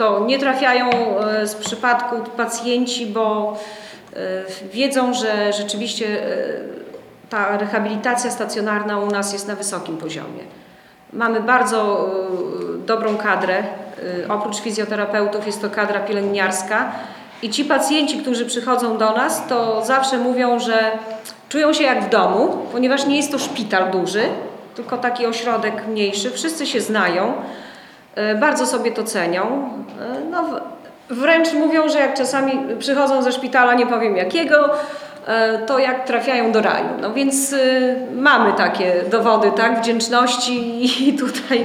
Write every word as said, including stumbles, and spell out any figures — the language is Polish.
To nie trafiają z przypadku pacjenci, bo wiedzą, że rzeczywiście ta rehabilitacja stacjonarna u nas jest na wysokim poziomie. Mamy bardzo dobrą kadrę, oprócz fizjoterapeutów jest to kadra pielęgniarska i ci pacjenci, którzy przychodzą do nas, to zawsze mówią, że czują się jak w domu, ponieważ nie jest to szpital duży, tylko taki ośrodek mniejszy, wszyscy się znają, bardzo sobie to cenią. No, wręcz mówią, że jak czasami przychodzą ze szpitala, nie powiem jakiego, to jak trafiają do raju. No więc mamy takie dowody, tak, wdzięczności i tutaj